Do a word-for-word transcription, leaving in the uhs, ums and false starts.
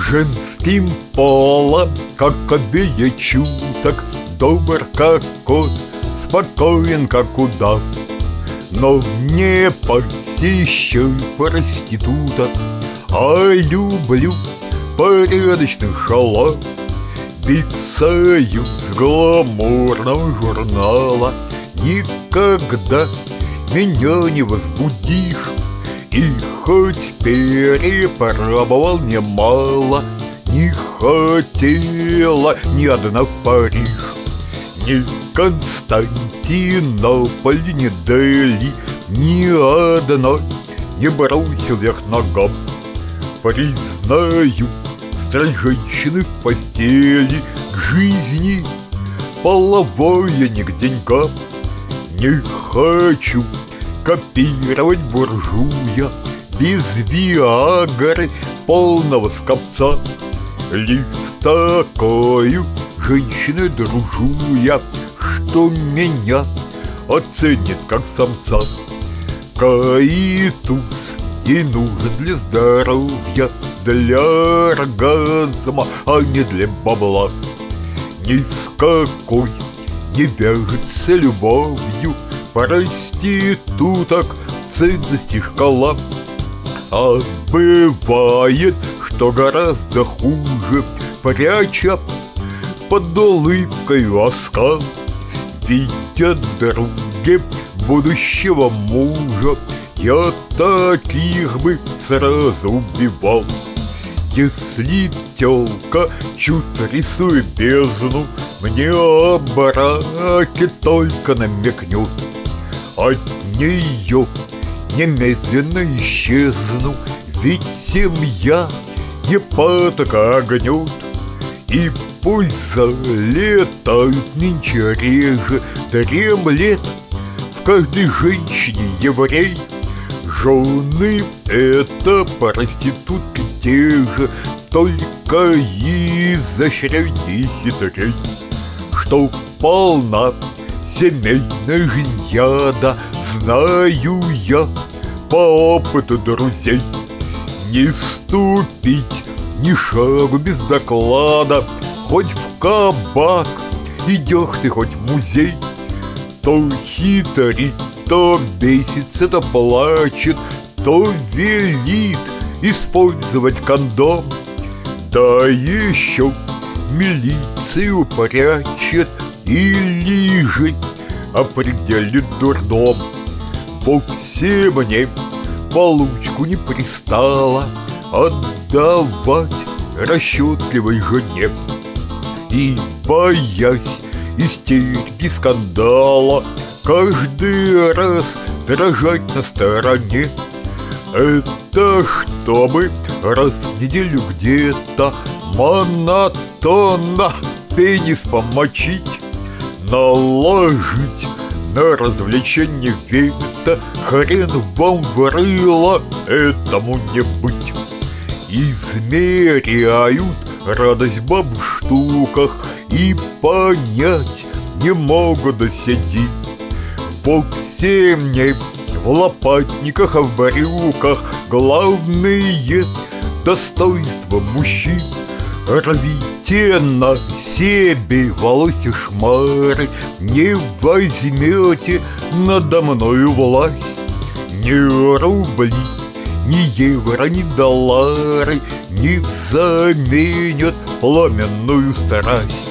Женским полом, как обея чуток, добр, как кот, спокоен, как удав. Но не посещаю проституток, а люблю порядочных шалав. Биг Союз гламурного журнала никогда меня не возбудишь. И хоть перепробовал немало, не хотела ни одна в Париж. Ни Константинополь, ни Дели, ни одной не бросил я к ногам. Признаю, страсть женщины в постели к жизни, половое не к деньгам. Не хочу копировать буржуя без виагры полного скопца. Лишь с такою женщиной дружу я, что меня оценит как самца. Каитус и нужен для здоровья, для оргазма, а не для бабла. Ни с какой не вяжется любовью проституток ценности шкала. А бывает, что гораздо хуже, пряча под улыбкой оскал. Видят в друге будущего мужа, я таких бы сразу убивал. Если тёлка чувств рисует бездну, мне о браке только намекнет. От неё немедленно исчезну, ведь семья не потака гнёт. И пусть залетают нынче реже дремлет в каждой женщине еврей. Жены — это проститутки те же, только изощренней и хитрей. Что полна семейная жизнь яда, знаю я по опыту друзей. Не ступить ни шагу без доклада, хоть в кабак идешь ты, хоть в музей. То хитрит, то бесится, то плачет, то велит использовать кондом. Да еще милицию прячет или же определит дурдом. Вовсе мне получку не пристало отдавать расчетливой жене. И, боясь истерики скандала, каждый раз дрожать на стороне. Это чтобы раз в неделю где-то монотонно пенис помочить, наложить на развлечение вето. Хрен вам в рыло, этому не быть. Измеряют радость баб в штуках и понять не могут доседи. Вовсе не в лопатниках, а в брюках главные достоинства мужчин. Рвите на себе волосы шмары, не возьмете надо мною власть. Ни рубли, ни евро, ни доллары не заменят пламенную страсть.